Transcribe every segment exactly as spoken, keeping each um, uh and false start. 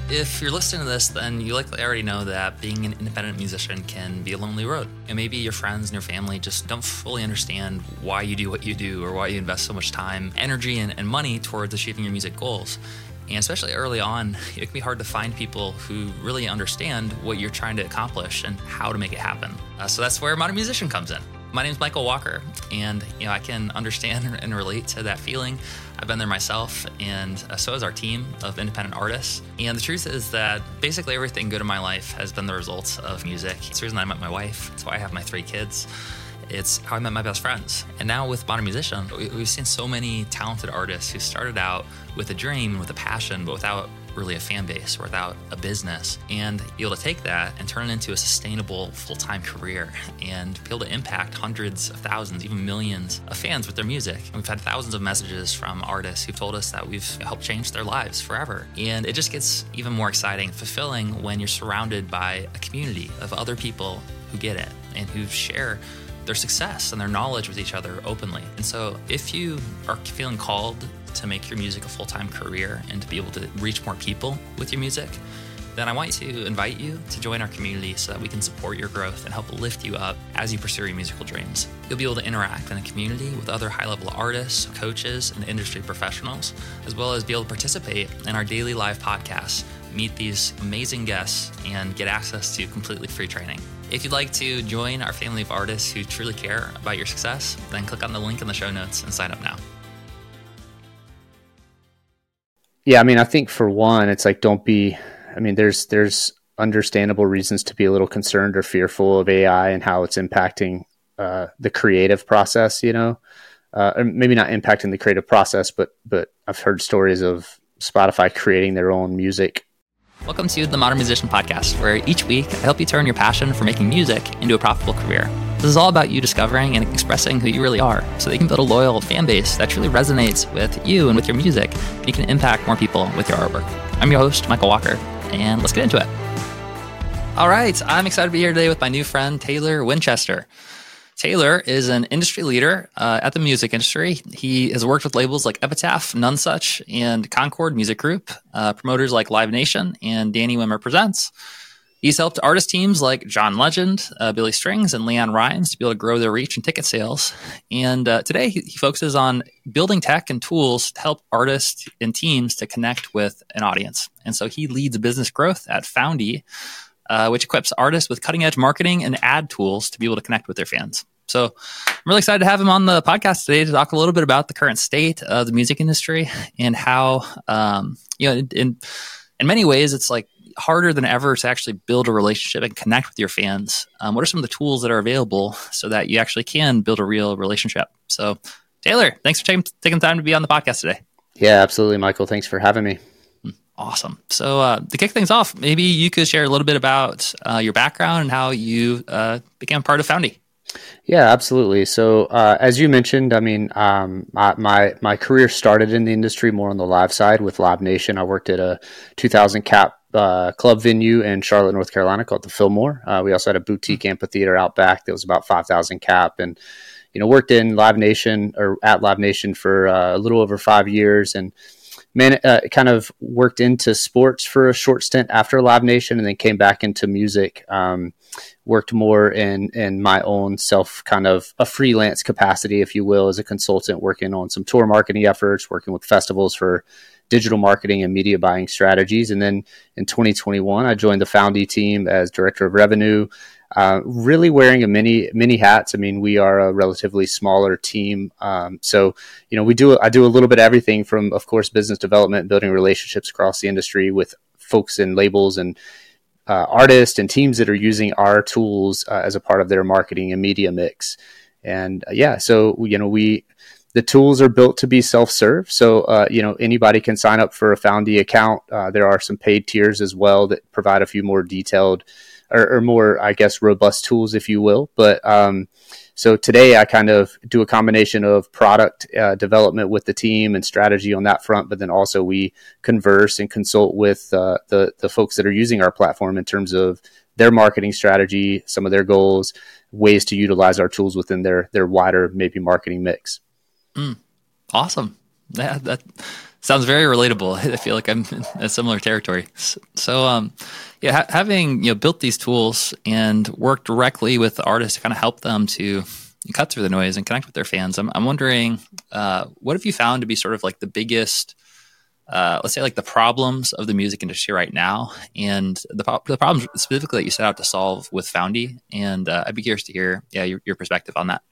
If you're listening to this, then you likely already know that being an independent musician can be a lonely road. And maybe your friends and your family just don't fully understand why you do what you do or why you invest so much time, energy, and, and money towards achieving your music goals. And especially early on, it can be hard to find people who really understand what you're trying to accomplish and how to make it happen. Uh, so that's where Modern Musician comes in. My name is Michael Walker, and you know I can understand and relate to that feeling. I've been there myself, and uh, so has our team of independent artists. And the truth is that basically everything good in my life has been the result of music. It's the reason I met my wife. It's why I have my three kids. It's how I met my best friends. And now with Modern Musician, we've seen so many talented artists who started out with a dream, with a passion, but without really a fan base or without a business, and be able to take that and turn it into a sustainable full-time career and be able to impact hundreds of thousands, even millions of fans with their music. And we've had thousands of messages from artists who've told us that we've helped change their lives forever. And it just gets even more exciting, fulfilling when you're surrounded by a community of other people who get it and who share their success and their knowledge with each other openly. And so if you are feeling called to make your music a full-time career and to be able to reach more people with your music, then I want to invite you to join our community so that we can support your growth and help lift you up as you pursue your musical dreams. You'll be able to interact in a community with other high-level artists, coaches, and industry professionals, as well as be able to participate in our daily live podcasts, meet these amazing guests, and get access to completely free training. If you'd like to join our family of artists who truly care about your success, then click on the link in the show notes and sign up now. Yeah, I mean, I think for one, it's like, don't be, I mean, there's there's understandable reasons to be a little concerned or fearful of A I and how it's impacting uh, the creative process, you know, uh, or maybe not impacting the creative process, but but I've heard stories of Spotify creating their own music. Welcome to the Modern Musician Podcast, where each week I help you turn your passion for making music into a profitable career. This is all about you discovering and expressing who you really are, so that you can build a loyal fan base that truly resonates with you and with your music, and you can impact more people with your artwork. I'm your host, Michael Walker, and let's get into it. All right, I'm excited to be here today with my new friend, Taylor Winchester. Taylor is an industry leader uh, at the music industry. He has worked with labels like Epitaph, Nonesuch, and Concord Music Group, uh, promoters like Live Nation and Danny Wimmer Presents. He's helped artist teams like John Legend, uh, Billy Strings, and Leon Rhymes to be able to grow their reach and ticket sales. And uh, today he, he focuses on building tech and tools to help artists and teams to connect with an audience. And so he leads business growth at Foundy, uh, which equips artists with cutting-edge marketing and ad tools to be able to connect with their fans. So I'm really excited to have him on the podcast today to talk a little bit about the current state of the music industry and how, um, you know, in, in in many ways, it's like harder than ever to actually build a relationship and connect with your fans. Um, what are some of the tools that are available so that you actually can build a real relationship? So Taylor, thanks for taking, taking time to be on the podcast today. Yeah, absolutely, Michael. Thanks for having me. Awesome. So uh, to kick things off, maybe you could share a little bit about uh, your background and how you uh, became part of Foundy. Yeah, absolutely. So uh, as you mentioned, I mean, um, my, my my career started in the industry more on the live side with Live Nation. I worked at a two thousand cap uh, club venue in Charlotte, North Carolina called the Fillmore. Uh, we also had a boutique amphitheater out back that was about five thousand cap, and you know worked in Live Nation or at Live Nation for uh, a little over five years, and man, uh, kind of worked into sports for a short stint after Live Nation, and then came back into music. Um, worked more in, in my own self kind of a freelance capacity, if you will, as a consultant, working on some tour marketing efforts, working with festivals for digital marketing and media buying strategies. And then in twenty twenty-one, I joined the Foundy team as director of revenue, uh, really wearing a many, many hats. I mean, we are a relatively smaller team. Um, so, you know, we do, I do a little bit of everything from, of course, business development, building relationships across the industry with folks and labels and Uh, artists and teams that are using our tools uh, as a part of their marketing and media mix. And uh, yeah, so, you know, we, the tools are built to be self-serve. So, uh, you know, anybody can sign up for a Foundy account. Uh, there are some paid tiers as well that provide a few more detailed or, or more, I guess, robust tools, if you will. But um, so today I kind of do a combination of product uh, development with the team and strategy on that front, but then also we converse and consult with uh, the, the folks that are using our platform in terms of their marketing strategy, some of their goals, ways to utilize our tools within their, their wider maybe marketing mix. Mm, awesome. Yeah, that Sounds very relatable. I feel like I'm in a similar territory. So, um, yeah, ha- having you know built these tools and worked directly with the artists to kind of help them to cut through the noise and connect with their fans, I'm, I'm wondering, uh, what have you found to be sort of like the biggest, uh, let's say, like the problems of the music industry right now, and the the problems specifically that you set out to solve with Foundy? And uh, I'd be curious to hear, yeah, your, your perspective on that.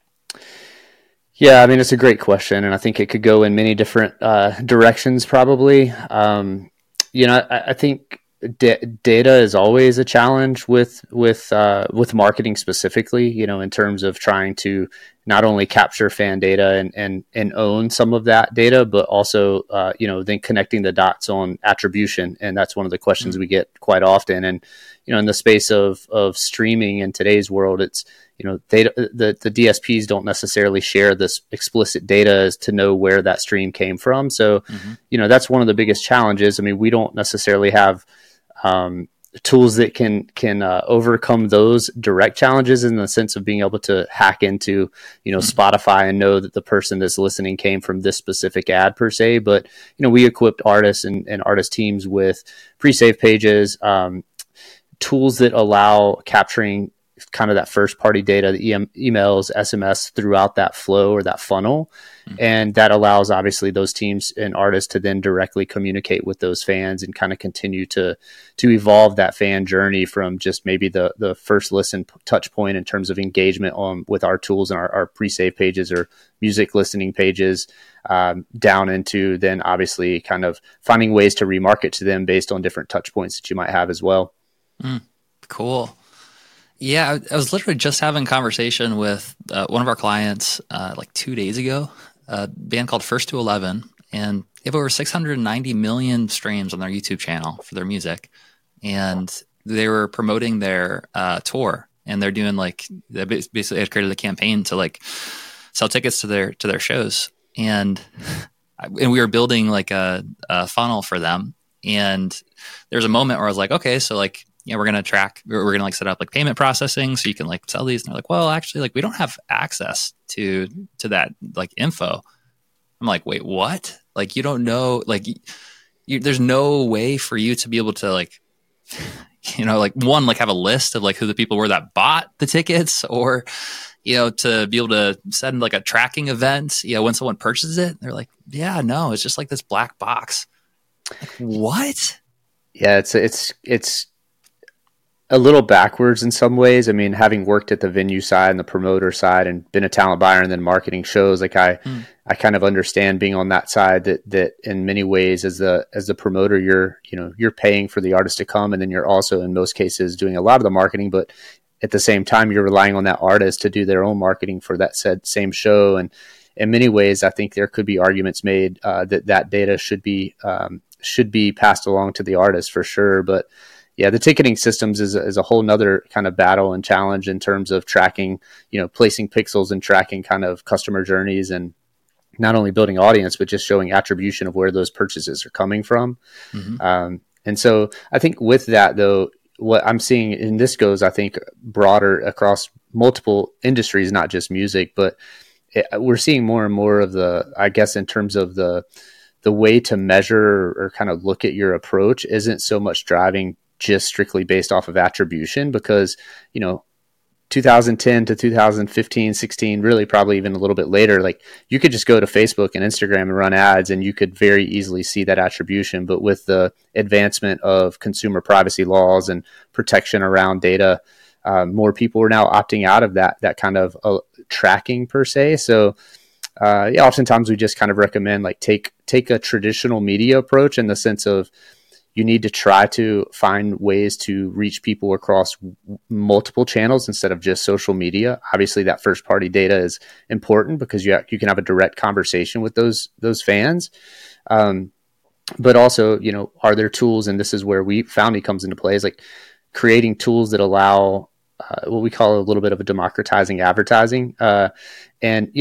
Yeah, I mean, it's a great question, and I think it could go in many different uh, directions, probably. Um, you know, I, I think da- data is always a challenge with with uh, with marketing specifically. You know, in terms of trying to not only capture fan data and and, and own some of that data, but also uh, you know then connecting the dots on attribution, and that's one of the questions mm-hmm. we get quite often. And you know, in the space of of streaming in today's world, it's you know, they, the, the D S Ps don't necessarily share this explicit data as to know where that stream came from. So, mm-hmm. you know, that's one of the biggest challenges. I mean, we don't necessarily have um, tools that can can uh, overcome those direct challenges in the sense of being able to hack into, you know, mm-hmm. Spotify and know that the person that's listening came from this specific ad per se. But, you know, we equipped artists and, and artist teams with pre-save pages, um, tools that allow capturing kind of that first party data, the e- emails, S M S throughout that flow or that funnel. Mm-hmm. And that allows obviously those teams and artists to then directly communicate with those fans and kind of continue to, to evolve that fan journey from just maybe the, the first listen touch point in terms of engagement on with our tools and our, our pre-save pages or music listening pages, um, down into then obviously kind of finding ways to remarket to them based on different touch points that you might have as well. Mm, cool. Yeah, I was literally just having a conversation with uh, one of our clients uh, like two days ago, a band called First to Eleven, and they have over six hundred ninety million streams on their YouTube channel for their music. And they were promoting their uh, tour, and they're doing like, they basically had created a campaign to like sell tickets to their to their shows. And and we were building like a, a funnel for them. And there's a moment where I was like, okay, so like, yeah, we're going to track, we're going to like set up like payment processing so you can like sell these. And they're like, well, actually, like we don't have access to, to that like info. I'm like, wait, what? Like, you don't know, like you, there's no way for you to be able to like, you know, like one, like have a list of like who the people were that bought the tickets, or, you know, to be able to send like a tracking event, you know, when someone purchases it. They're like, yeah, no, it's just like this black box. Like, what? Yeah, it's, it's, it's, a little backwards in some ways. I mean, having worked at the venue side and the promoter side and been a talent buyer and then marketing shows, like I, mm. I kind of understand being on that side that, that in many ways as the, as the promoter, you're, you know, you're paying for the artist to come. And then you're also in most cases doing a lot of the marketing, but at the same time, you're relying on that artist to do their own marketing for that said same show. And in many ways, I think there could be arguments made uh, that that data should be, um, should be passed along to the artist for sure. But yeah, the ticketing systems is, is a whole nother kind of battle and challenge in terms of tracking, you know, placing pixels and tracking kind of customer journeys and not only building audience, but just showing attribution of where those purchases are coming from. Mm-hmm. Um, and so I think with that, though, what I'm seeing, and this goes, I think, broader across multiple industries, not just music, but it, we're seeing more and more of the, I guess, in terms of the, the way to measure or kind of look at your approach isn't so much driving just strictly based off of attribution, because, you know, two thousand ten to two thousand fifteen, sixteen, really probably even a little bit later, like you could just go to Facebook and Instagram and run ads and you could very easily see that attribution. But with the advancement of consumer privacy laws and protection around data, uh, more people are now opting out of that, that kind of uh, tracking per se. So uh, yeah, oftentimes we just kind of recommend like take, take a traditional media approach in the sense of, you need to try to find ways to reach people across multiple channels instead of just social media. Obviously, that first party data is important because you have, you can have a direct conversation with those those fans. Um, but also, you know, are there tools, and this is where we Foundy comes into play, is like creating tools that allow uh, what we call a little bit of a democratizing advertising. Uh, and, you know,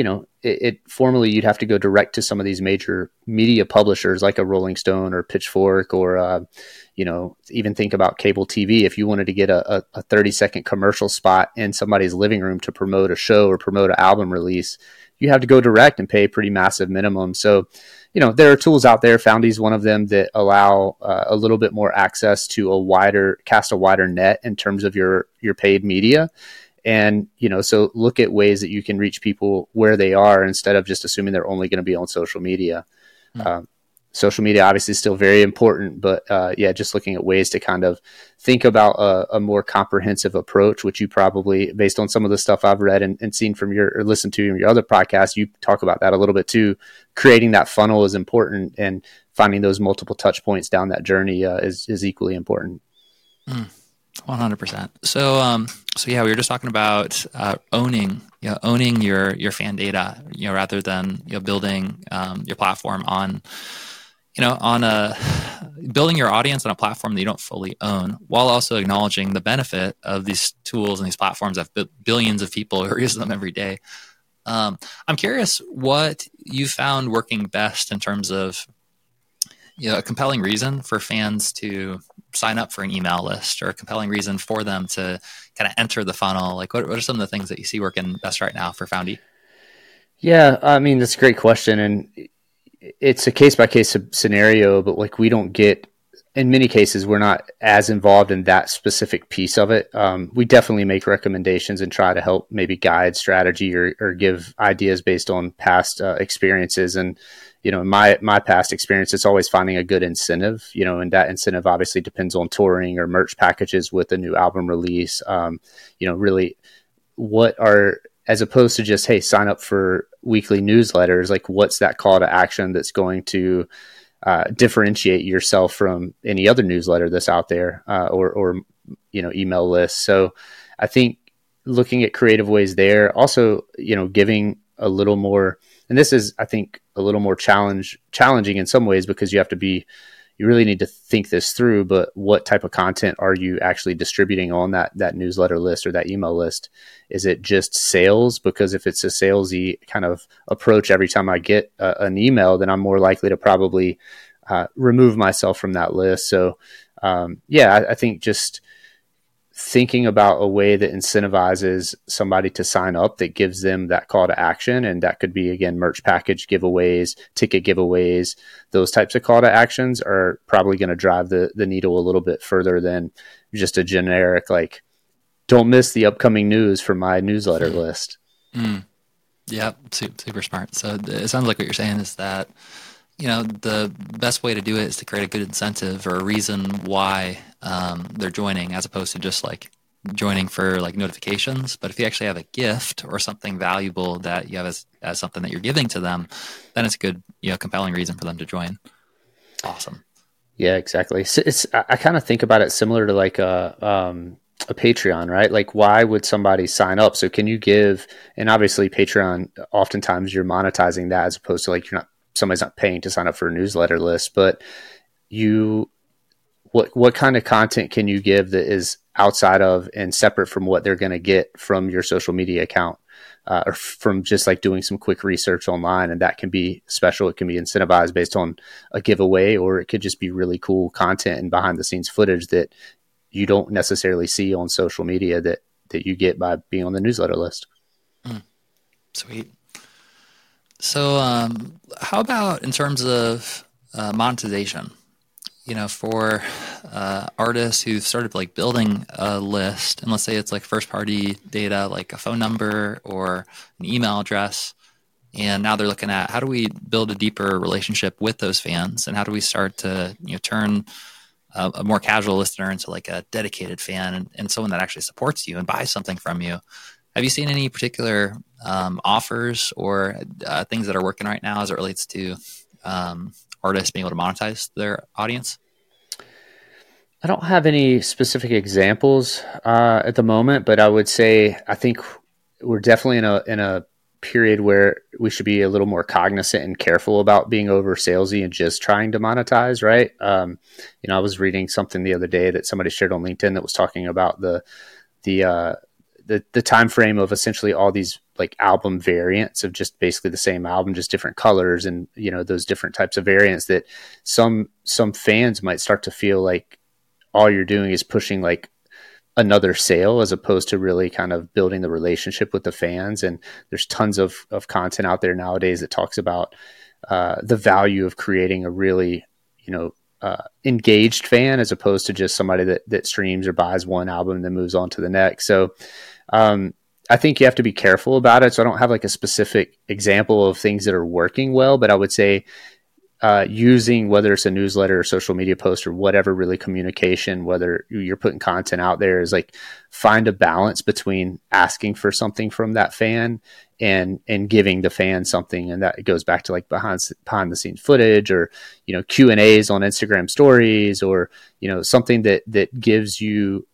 it, it formerly you'd have to go direct to some of these major media publishers like a Rolling Stone or Pitchfork or, uh, you know, even think about cable T V. If you wanted to get a, a, a thirty second commercial spot in somebody's living room to promote a show or promote an album release, you have to go direct and pay a pretty massive minimum. So, you know, there are tools out there. Foundy is one of them that allow uh, a little bit more access to a wider, cast a wider net in terms of your, your paid media. And, you know, so look at ways that you can reach people where they are instead of just assuming they're only going to be on social media. Mm. Um, social media obviously is still very important, but uh, yeah, just looking at ways to kind of think about a, a more comprehensive approach, which you probably, based on some of the stuff I've read and, and seen from your, or listened to in your other podcasts, you talk about that a little bit too. Creating that funnel is important, and finding those multiple touch points down that journey uh, is, is equally important. Mm. one hundred percent. So, um, so yeah, we were just talking about uh, owning, you know, owning your your fan data, you know, rather than you know building um, your platform on, you know, on a building your audience on a platform that you don't fully own, while also acknowledging the benefit of these tools and these platforms that have billions of people who use them every day. Um, I'm curious what you found working best in terms of, you know, a compelling reason for fans to sign up for an email list, or a compelling reason for them to kind of enter the funnel. Like what, what are some of the things that you see working best right now for Foundy? Yeah, I mean, that's a great question. And it's a case by case scenario, but like we don't get, in many cases, we're not as involved in that specific piece of it. Um, we definitely make recommendations and try to help maybe guide strategy or, or give ideas based on past uh, experiences. And, you know, in my, my past experience, it's always finding a good incentive, you know, and that incentive obviously depends on touring or merch packages with a new album release. Um, you know, really what are, as opposed to just, hey, sign up for weekly newsletters, like what's that call to action that's going to uh, differentiate yourself from any other newsletter that's out there, uh, or, or, you know, email lists. So I think looking at creative ways there, also, you know, giving a little more, and this is, I think, a little more challenge challenging in some ways, because you have to be, you really need to think this through, but what type of content are you actually distributing on that, that newsletter list or that email list? Is it just sales? Because if it's a salesy kind of approach every time I get a, an email, then I'm more likely to probably uh, remove myself from that list. So um, yeah, I, I think just thinking about a way that incentivizes somebody to sign up, that gives them that call to action. And that could be, again, merch package giveaways, ticket giveaways. Those types of call to actions are probably going to drive the, the needle a little bit further than just a generic, like, don't miss the upcoming news from my newsletter list. Mm. Yeah, super smart. So it sounds like what you're saying is that, you know, the best way to do it is to create a good incentive or a reason why um, they're joining, as opposed to just like joining for like notifications. But if you actually have a gift or something valuable that you have as, as something that you're giving to them, then it's a good, you know, compelling reason for them to join. Awesome. Yeah, exactly. So it's, I, I kind of think about it similar to like a, um, a Patreon, right? Like, why would somebody sign up? So can you give, and obviously Patreon, oftentimes you're monetizing that, as opposed to like, you're not, somebody's not paying to sign up for a newsletter list, but you, what, what kind of content can you give that is outside of and separate from what they're going to get from your social media account, uh, or from just like doing some quick research online? And that can be special. It can be incentivized based on a giveaway, or it could just be really cool content and behind the scenes footage that you don't necessarily see on social media that, that you get by being on the newsletter list. Mm, sweet. So, um, how about in terms of uh, monetization? You know, for uh, artists who've started like building a list, and let's say it's like first party data, like a phone number or an email address, and now they're looking at how do we build a deeper relationship with those fans, and how do we start to, you know, turn a, a more casual listener into like a dedicated fan, and, and someone that actually supports you and buys something from you. Have you seen any particular um, offers or uh, things that are working right now as it relates to um, artists being able to monetize their audience? I don't have any specific examples uh, at the moment, but I would say I think we're definitely in a in a period where we should be a little more cognizant and careful about being over salesy and just trying to monetize, right? Um, you know, I was reading something the other day that somebody shared on LinkedIn that was talking about the the uh, the the time frame of essentially all these like album variants of just basically the same album, just different colors and, you know, those different types of variants that some, some fans might start to feel like all you're doing is pushing like another sale as opposed to really kind of building the relationship with the fans. And there's tons of, of content out there nowadays that talks about uh, the value of creating a really, you know, uh, engaged fan as opposed to just somebody that, that streams or buys one album and then moves on to the next. So, um, I think you have to be careful about it. So I don't have like a specific example of things that are working well, but I would say uh, using, whether it's a newsletter or social media post or whatever, really communication, whether you're putting content out there, is like find a balance between asking for something from that fan and, and giving the fan something. And that goes back to like behind, behind the scenes footage or, you know, Q and A's on Instagram stories, or, you know, something that, that gives you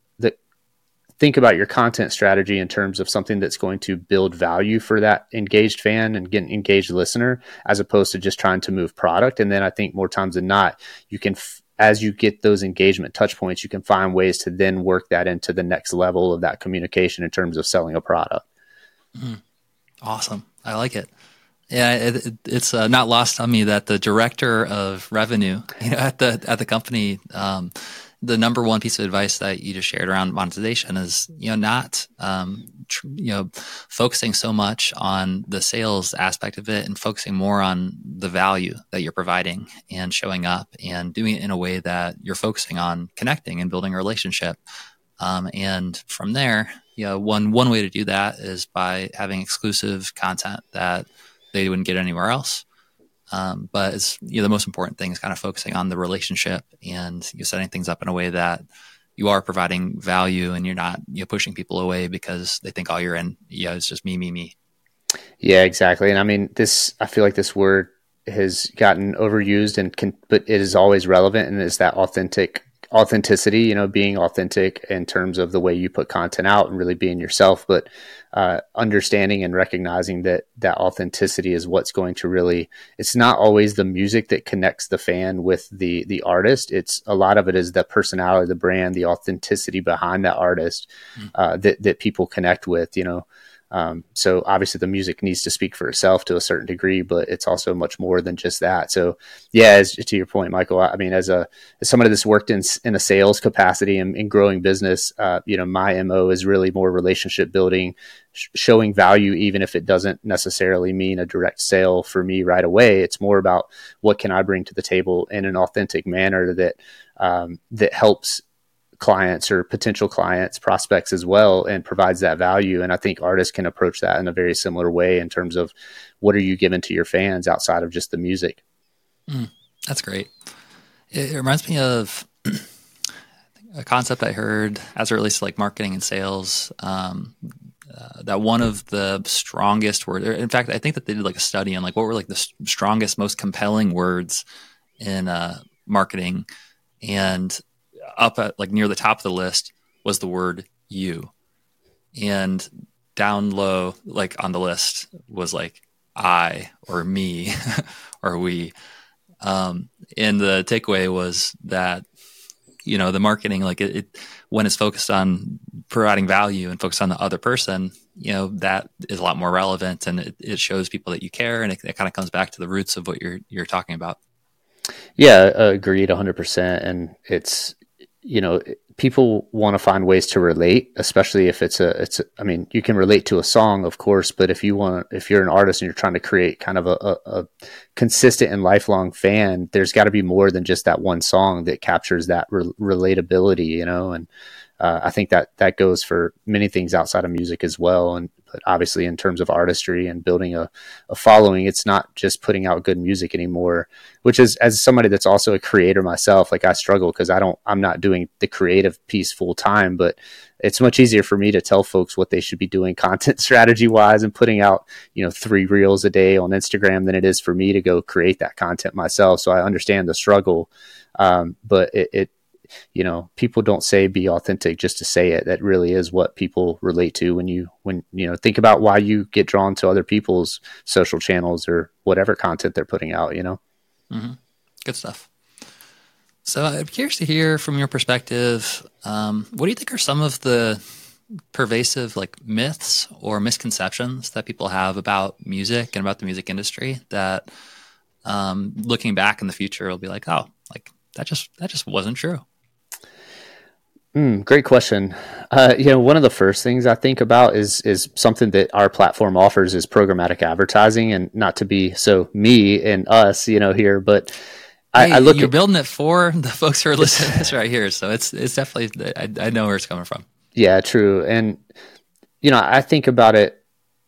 think about your content strategy in terms of something that's going to build value for that engaged fan and get an engaged listener, as opposed to just trying to move product. And then I think more times than not, you can, f- as you get those engagement touch points, you can find ways to then work that into the next level of that communication in terms of selling a product. Mm. Awesome. I like it. Yeah, it, it, it's uh, not lost on me that the director of revenue, you know, at the at the company, um, the number one piece of advice that you just shared around monetization is, you know, not, um, tr- you know, focusing so much on the sales aspect of it and focusing more on the value that you're providing and showing up and doing it in a way that you're focusing on connecting and building a relationship. Um, and from there, you know, one, one way to do that is by having exclusive content that they wouldn't get anywhere else. Um, but it's, you know, the most important thing is kind of focusing on the relationship and you're setting things up in a way that you are providing value and you're not, you know, pushing people away because they think all you're in, yeah, it's just me, me, me. Yeah, exactly. And I mean, this, I feel like this word has gotten overused and can, but it is always relevant, and is that authentic authenticity, you know, being authentic in terms of the way you put content out and really being yourself, but uh, understanding and recognizing that that authenticity is what's going to really, it's not always the music that connects the fan with the, the artist. It's a lot of it is the personality, the brand, the authenticity behind that artist mm. uh, that, that people connect with, you know. Um, so obviously the music needs to speak for itself to a certain degree, but it's also much more than just that. So yeah, as to your point, Michael, I mean, as a, as somebody that's worked in, in a sales capacity and in growing business, uh, you know, my M O is really more relationship building, sh- showing value, even if it doesn't necessarily mean a direct sale for me right away. It's more about what can I bring to the table in an authentic manner that, um, that helps clients or potential clients, prospects as well, and provides that value. And I think artists can approach that in a very similar way in terms of what are you giving to your fans outside of just the music. Mm, that's great. It, it reminds me of a concept I heard as it relates to like marketing and sales. Um, uh, that one of the strongest words, in fact, I think that they did like a study on like what were like the st- strongest, most compelling words in uh, marketing, and up at like near the top of the list was the word you, and down low, like on the list was like I or me or we. Um, and the takeaway was that, you know, the marketing, like it, it, when it's focused on providing value and focused on the other person, you know, that is a lot more relevant, and it, it shows people that you care, and it, it kind of comes back to the roots of what you're, you're talking about. Yeah, agreed one hundred percent. And it's, you know, people want to find ways to relate, especially if it's a, it's, a, I mean, you can relate to a song, of course, but if you want, if you're an artist and you're trying to create kind of a, a, a consistent and lifelong fan, there's got to be more than just that one song that captures that re- relatability, you know, and uh, I think that that goes for many things outside of music as well. And but obviously in terms of artistry and building a, a following, it's not just putting out good music anymore, which is, as somebody that's also a creator myself, like I struggle because I don't, I'm not doing the creative piece full time, but it's much easier for me to tell folks what they should be doing content strategy wise and putting out, you know, three reels a day on Instagram than it is for me to go create that content myself. So I understand the struggle. Um, but it, it, you know, people don't say be authentic just to say it. That really is what people relate to when you, when, you know, think about why you get drawn to other people's social channels or whatever content they're putting out, you know? Mm-hmm. Good stuff. So I'm curious to hear from your perspective, um, what do you think are some of the pervasive like myths or misconceptions that people have about music and about the music industry that um, looking back in the future will be like, oh, like that just that just wasn't true? Mm, great question. Uh, you know, one of the first things I think about is is something that our platform offers is programmatic advertising, and not to be so me and us, you know, here, but I, hey, I look you're at, building it for the folks who are listening to this right here, so it's it's definitely I, I know where it's coming from. yeah, true. And, you know, I think about it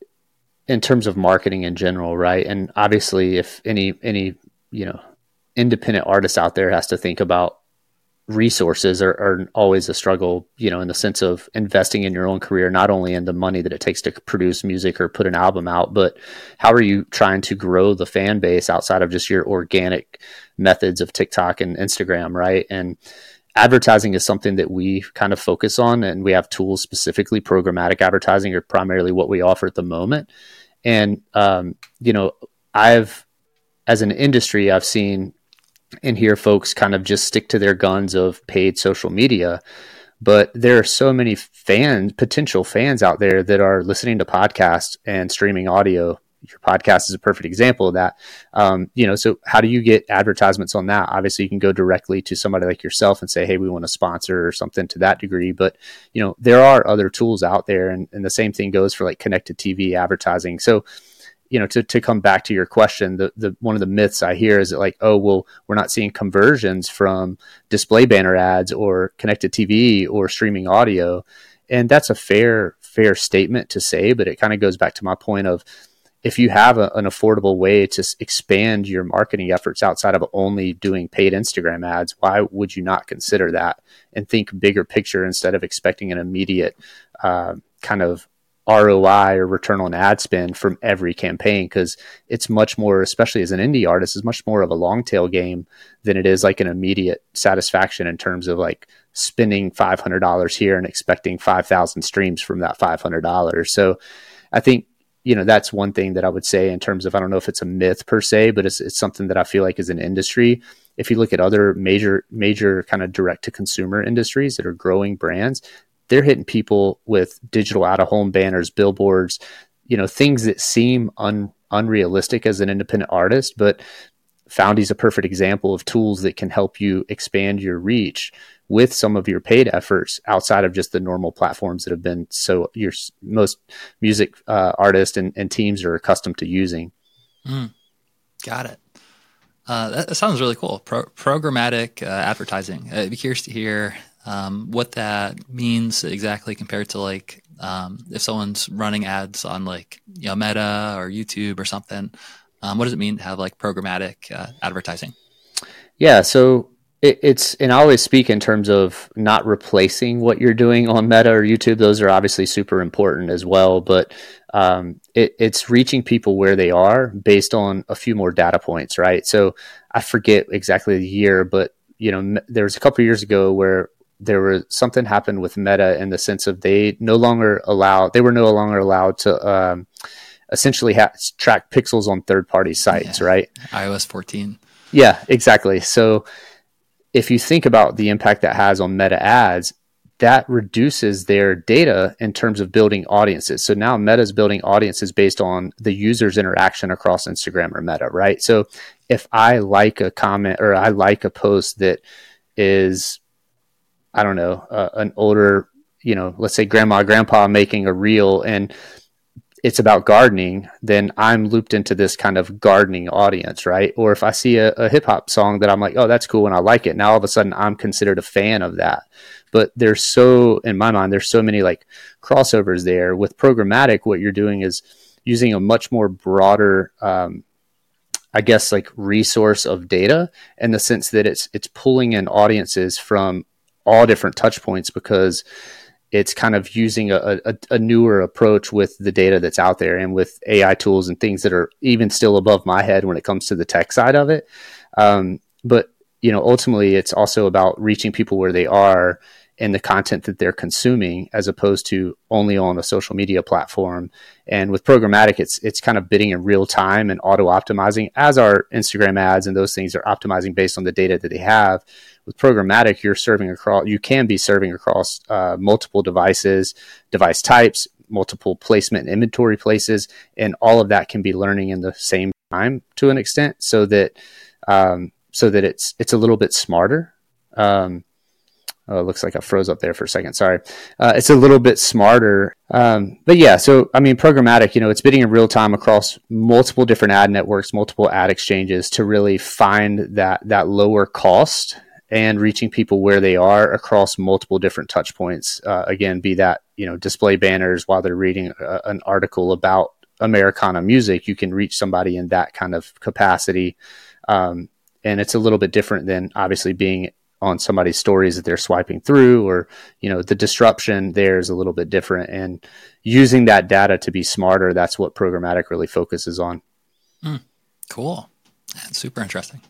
in terms of marketing in general, right? And obviously if any, any, you know, independent artist out there has to think about resources are, are always a struggle, you know, in the sense of investing in your own career, not only in the money that it takes to produce music or put an album out, but how are you trying to grow the fan base outside of just your organic methods of TikTok and Instagram, right? And advertising is something that we kind of focus on, and we have tools specifically. Programmatic advertising are primarily what we offer at the moment. And, um, you know, I've, as an industry, I've seen and hear folks kind of just stick to their guns of paid social media. But there are so many fans, potential fans out there that are listening to podcasts and streaming audio. Your podcast is a perfect example of that. Um, you know, so how do you get advertisements on that? Obviously, you can go directly to somebody like yourself and say, hey, we want to sponsor or something to that degree. But, you know, there are other tools out there. And, and the same thing goes for like connected T V advertising. So, you know, to, to come back to your question, the, the, one of the myths I hear is that like, oh, well, we're not seeing conversions from display banner ads or connected T V or streaming audio. And that's a fair, fair statement to say, but it kind of goes back to my point of, if you have a, an affordable way to expand your marketing efforts outside of only doing paid Instagram ads, why would you not consider that and think bigger picture instead of expecting an immediate uh, kind of R O I or return on ad spend from every campaign? Because it's much more, especially as an indie artist, is much more of a long tail game than it is like an immediate satisfaction in terms of like spending five hundred dollars here and expecting five thousand streams from that five hundred dollars. So I think, you know, that's one thing that I would say in terms of, I don't know if it's a myth per se, but it's, it's something that I feel like as an industry, if you look at other major, major kind of direct to consumer industries that are growing brands, they're hitting people with digital out of home banners, billboards, you know, things that seem un, unrealistic as an independent artist, but Foundy's a perfect example of tools that can help you expand your reach with some of your paid efforts outside of just the normal platforms that have been so your most music uh, artists and, and teams are accustomed to using. Mm, got it. Uh, that, that sounds really cool. Pro- programmatic uh, advertising. I'd be curious to hear um, what that means exactly compared to like um, if someone's running ads on like, you know, Meta or YouTube or something. Um, what does it mean to have like programmatic uh, advertising? Yeah, so it, it's, and I always speak in terms of not replacing what you're doing on Meta or YouTube. Those are obviously super important as well, but um, it, it's reaching people where they are based on a few more data points, right? So I forget exactly the year, but you know, there was a couple of years ago where there was something happened with Meta in the sense of they no longer allow, they were no longer allowed to um, essentially ha- track pixels on third-party sites, yeah. Right? i O S fourteen. Yeah, exactly. So if you think about the impact that has on Meta ads, that reduces their data in terms of building audiences. So now Meta is building audiences based on the user's interaction across Instagram or Meta, right? So if I like a comment or I like a post that is, I don't know, uh, an older, you know, let's say grandma, grandpa making a reel and it's about gardening, then I'm looped into this kind of gardening audience, right? Or if I see a, a hip hop song that I'm like, oh, that's cool and I like it. Now all of a sudden I'm considered a fan of that. But there's so, in my mind, there's so many like crossovers there. With programmatic, what you're doing is using a much more broader, um, I guess, like resource of data in the sense that it's it's pulling in audiences from all different touch points because it's kind of using a, a, a newer approach with the data that's out there and with A I tools and things that are even still above my head when it comes to the tech side of it. Um, but, you know, ultimately it's also about reaching people where they are and the content that they're consuming as opposed to only on a social media platform. And with programmatic, it's it's kind of bidding in real time and auto optimizing as our Instagram ads and those things are optimizing based on the data that they have. with programmatic, you're serving across, you can be serving across uh, multiple devices, device types, multiple placement and inventory places, and all of that can be learning in the same time to an extent, so that um, so that it's it's a little bit smarter. Um, oh, it looks like I froze up there for a second. Sorry. Uh, it's a little bit smarter. Um, but yeah, so I mean, programmatic, you know, it's bidding in real time across multiple different ad networks, multiple ad exchanges to really find that that lower cost and reaching people where they are across multiple different touch points. Uh, again, be that, you know, display banners while they're reading a, an article about Americana music, you can reach somebody in that kind of capacity. Um, and it's a little bit different than obviously being on somebody's stories that they're swiping through, or, you know, the disruption there is a little bit different, and using that data to be smarter. That's what programmatic really focuses on. Mm, cool. That's super interesting.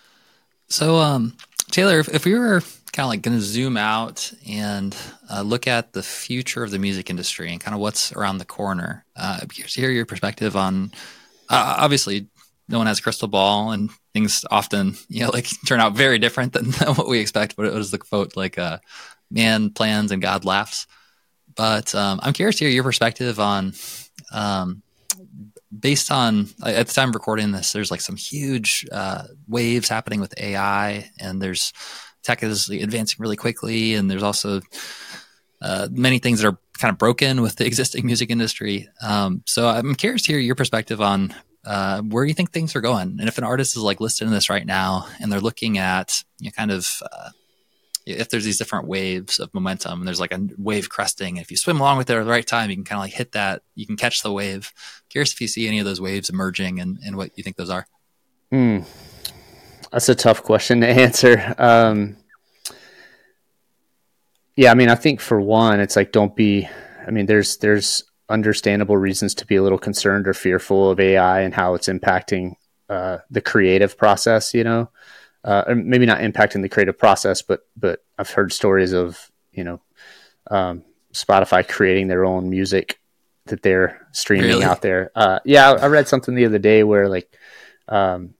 So, um, Taylor, if, if we were kind of like going to zoom out and uh, look at the future of the music industry and kind of what's around the corner, uh, I'd be curious to hear your perspective on, uh, obviously no one has a crystal ball and things often, you know, like turn out very different than, than what we expect, but it was the quote, like, uh, man plans and God laughs. But um, I'm curious to hear your perspective on, um, based on, at the time of recording this, there's like some huge uh, waves happening with A I, and there's tech is advancing really quickly. And there's also uh, many things that are kind of broken with the existing music industry. Um, so I'm curious to hear your perspective on uh, where you think things are going. And if an artist is like listening to this right now and they're looking at, you know, kind of, uh, if there's these different waves of momentum and there's like a wave cresting, if you swim along with it at the right time, you can kind of like hit that, you can catch the wave. Curious if you see any of those waves emerging and, and what you think those are. Mm, that's a tough question to answer. Um, yeah, I mean, I think for one, it's like, don't be, I mean, there's, there's understandable reasons to be a little concerned or fearful of A I and how it's impacting uh, the creative process, you know? Uh, or maybe not impacting the creative process, but but I've heard stories of, you know, um, Spotify creating their own music that they're streaming Really? out there. Uh, yeah, I, I read something the other day where like, um,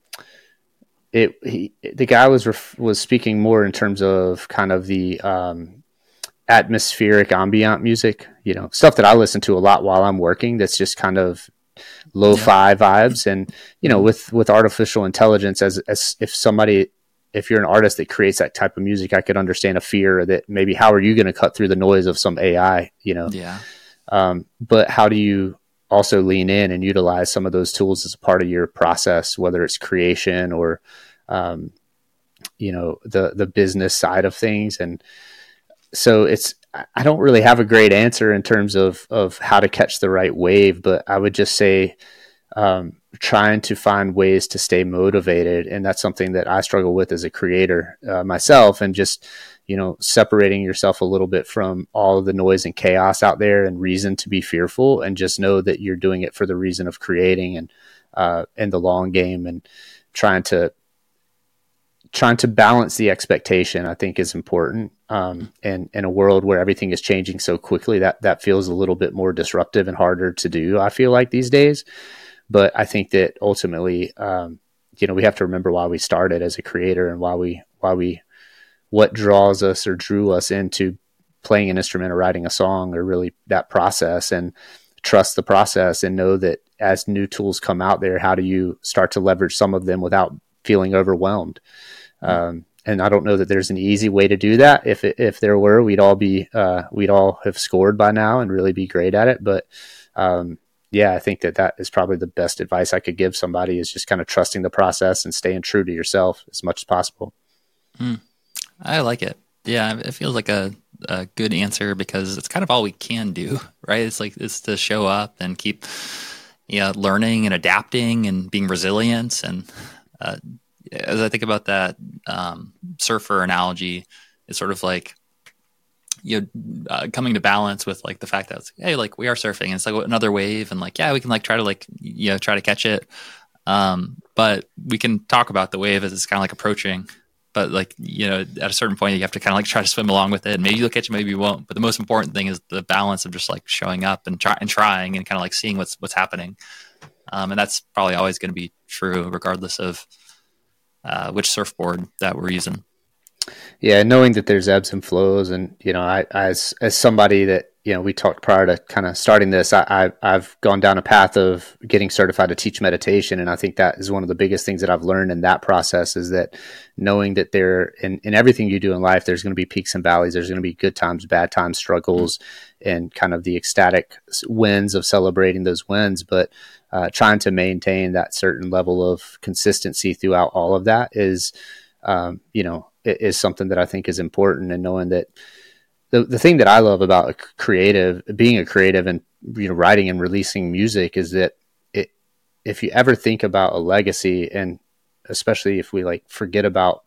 it he, the guy was ref- was speaking more in terms of kind of the um, atmospheric ambient music, you know, stuff that I listen to a lot while I'm working. That's just kind of lo-fi yeah. vibes. And, you know, with, with artificial intelligence, as, as if somebody, if you're an artist that creates that type of music, I could understand a fear that maybe, how are you going to cut through the noise of some A I, you know? Yeah. Um, but how do you also lean in and utilize some of those tools as a part of your process, whether it's creation or, um, you know, the, the business side of things. And so it's, I don't really have a great answer in terms of, of how to catch the right wave, but I would just say, um, trying to find ways to stay motivated. And that's something that I struggle with as a creator uh, myself, and just, you know, separating yourself a little bit from all of the noise and chaos out there and reason to be fearful, and just know that you're doing it for the reason of creating and, uh, in the long game, and trying to, trying to balance the expectation, I think, is important. Um, and in a world where everything is changing so quickly, that, that feels a little bit more disruptive and harder to do, I feel like, these days. But I think that ultimately, um, you know, we have to remember why we started as a creator, and why we, why we, what draws us or drew us into playing an instrument or writing a song, or really that process, and trust the process, and know that as new tools come out there, how do you start to leverage some of them without feeling overwhelmed? Um, and I don't know that there's an easy way to do that. If it, if there were, we'd all be, uh, we'd all have scored by now and really be great at it. But, um, yeah, I think that that is probably the best advice I could give somebody, is just kind of trusting the process and staying true to yourself as much as possible. Mm, I like it. Yeah. It feels like a, a good answer, because it's kind of all we can do, right? It's like, it's to show up and keep, you know, learning and adapting and being resilient. And, uh, as I think about that um, surfer analogy, it's sort of like, you know, uh, coming to balance with like the fact that it's, hey, like we are surfing, and it's like another wave, and like, yeah, we can like try to like, you know, try to catch it. Um, but we can talk about the wave as it's kind of like approaching, but like, you know, at a certain point you have to kind of like try to swim along with it, and maybe you'll catch it, maybe you won't. But the most important thing is the balance of just like showing up and try and trying and kind of like seeing what's, what's happening. Um, and that's probably always going to be true regardless of, Uh, which surfboard that we're using. Yeah, knowing that there's ebbs and flows, and you know, I as as somebody that you know, we talked prior to kind of starting this, I, I I've gone down a path of getting certified to teach meditation, and I think that is one of the biggest things that I've learned in that process is that knowing that there in in everything you do in life, there's going to be peaks and valleys, there's going to be good times, bad times, struggles, mm-hmm. and kind of the ecstatic wins of celebrating those wins, but uh, trying to maintain that certain level of consistency throughout all of that is, um, you know. is something that I think is important, and knowing that the the thing that I love about a creative, being a creative and, you know, writing and releasing music is that it, if you ever think about a legacy, and especially if we like forget about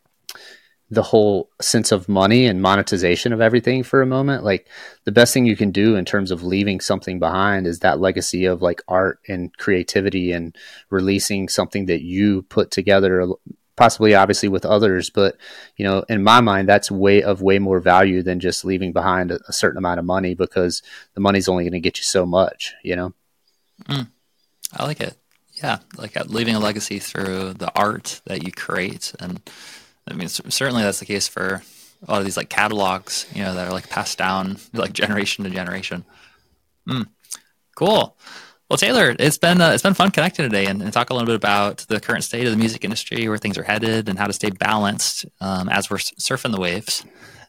the whole sense of money and monetization of everything for a moment, like the best thing you can do in terms of leaving something behind is that legacy of like art and creativity and releasing something that you put together, possibly obviously with others, but you know, in my mind, that's way of way more value than just leaving behind a, a certain amount of money, because the money's only going to get you so much, you know? Mm, I like it. Yeah. Like uh, leaving a legacy through the art that you create. And I mean, certainly that's the case for a lot of these like catalogs, you know, that are like passed down like generation to generation. Mm, cool. Well, Taylor, it's been uh, it's been fun connecting today and, and talk a little bit about the current state of the music industry, where things are headed, and how to stay balanced um, as we're surfing the waves.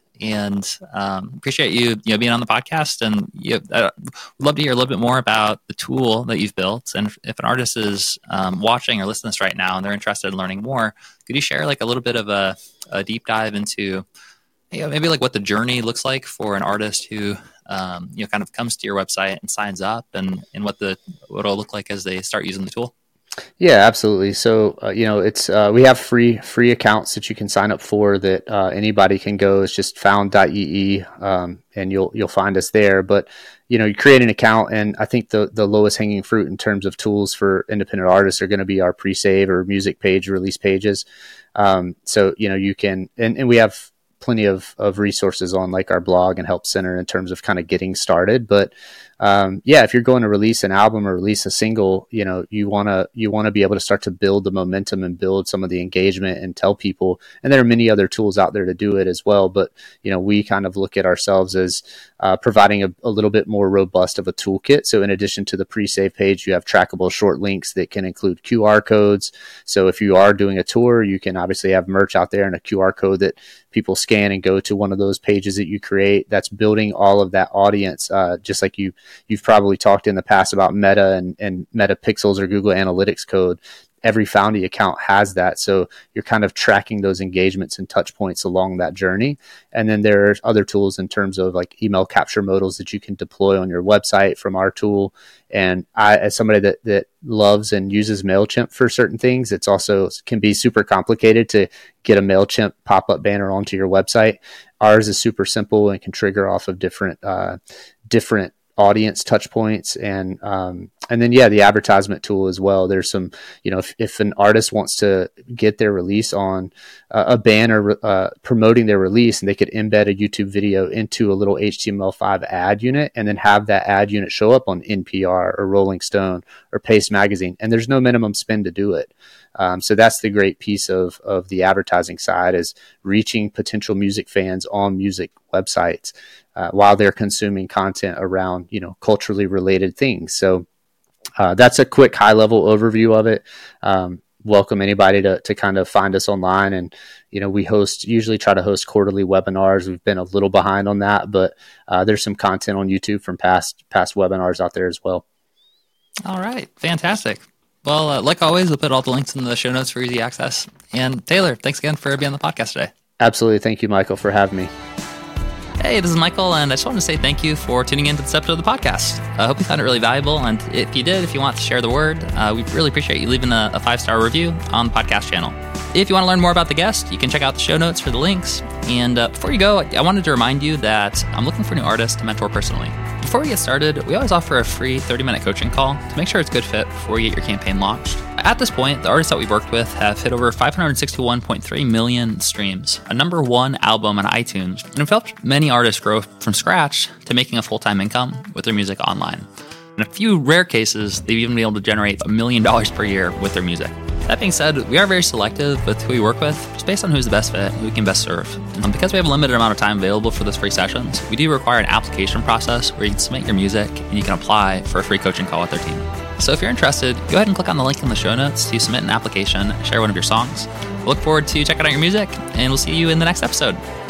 And um, appreciate you, you know, being on the podcast. And you, uh, would love to hear a little bit more about the tool that you've built. And if, if an artist is um, watching or listening to this right now and they're interested in learning more, could you share like a little bit of a, a deep dive into, you know, maybe like what the journey looks like for an artist who Um, you know, kind of comes to your website and signs up, and, and what the what it'll look like as they start using the tool? Yeah, absolutely. So, uh, you know, it's uh, we have free free accounts that you can sign up for that uh, anybody can go. It's just found dot e e, um, and you'll you'll find us there. But you know, you create an account, and I think the the lowest hanging fruit in terms of tools for independent artists are going to be our pre-save or music page release pages. Um, so you know, you can, and, and we have plenty of, of resources on like our blog and help center in terms of kind of getting started. But um, yeah, if you're going to release an album or release a single, you know, you want to, you want to be able to start to build the momentum and build some of the engagement and tell people, and there are many other tools out there to do it as well. But, you know, we kind of look at ourselves as uh, providing a, a little bit more robust of a toolkit. So in addition to the pre-save page, you have trackable short links that can include Q R codes. So if you are doing a tour, you can obviously have merch out there and a Q R code that people scan and go to one of those pages that you create. That's building all of that audience. Uh, just like you, you've probably talked in the past about Meta and, and Meta Pixels or Google Analytics code. Every Foundy account has that. So you're kind of tracking those engagements and touch points along that journey. And then there are other tools in terms of like email capture modals that you can deploy on your website from our tool. And I, as somebody that, that loves and uses MailChimp for certain things, it's also can be super complicated to get a MailChimp pop-up banner onto your website. Ours is super simple and can trigger off of different, uh, different audience touch points. And, um, and then, yeah, the advertisement tool as well. There's some, you know, if, if an artist wants to get their release on uh, a banner uh, promoting their release, and they could embed a YouTube video into a little H T M L five ad unit, and then have that ad unit show up on N P R or Rolling Stone or Paste Magazine. And there's no minimum spend to do it. Um, so that's the great piece of, of the advertising side, is reaching potential music fans on music websites uh, while they're consuming content around, you know, culturally related things. So uh, that's a quick high level overview of it. Um, welcome anybody to, to kind of find us online. And, you know, we host, usually try to host quarterly webinars. We've been a little behind on that, but uh, there's some content on YouTube from past, past webinars out there as well. All right. Fantastic. Well, uh, like always, we'll put all the links in the show notes for easy access. And Taylor, thanks again for being on the podcast today. Absolutely. Thank you, Michael, for having me. Hey, this is Michael, and I just wanted to say thank you for tuning into this episode of the podcast. I hope you found it really valuable, and if you did, if you want to share the word, uh, we really appreciate you leaving a, a five-star review on the podcast channel. If you want to learn more about the guest, you can check out the show notes for the links. And uh, before you go, I wanted to remind you that I'm looking for new artists to mentor personally. Before we get started, we always offer a free thirty-minute coaching call to make sure it's a good fit before you get your campaign launched. At this point, the artists that we've worked with have hit over five hundred sixty-one point three million streams, a number one album on iTunes, and have helped many artists grow from scratch to making a full-time income with their music online. In a few rare cases, they've even been able to generate a million dollars per year with their music. That being said, we are very selective with who we work with, just based on who's the best fit, who we can best serve. Um, because we have a limited amount of time available for those free sessions, we do require an application process where you can submit your music and you can apply for a free coaching call with our team. So if you're interested, go ahead and click on the link in the show notes to submit an application and share one of your songs. We'll look forward to checking out your music, and we'll see you in the next episode.